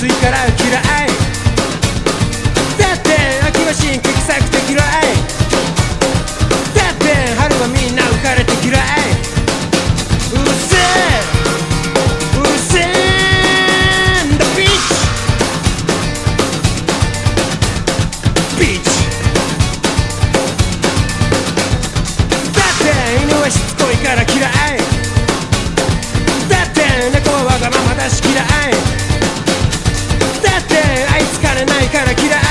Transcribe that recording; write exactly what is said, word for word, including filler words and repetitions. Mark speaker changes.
Speaker 1: いから嫌い。だって秋は新規臭くて嫌い。だって春はみんな浮かれて嫌い。うるせえうるせえんだビッチビッチ。だって犬はしつこいから嫌い。だって猫はわがままだし嫌い。だってあいつ金ないから嫌い。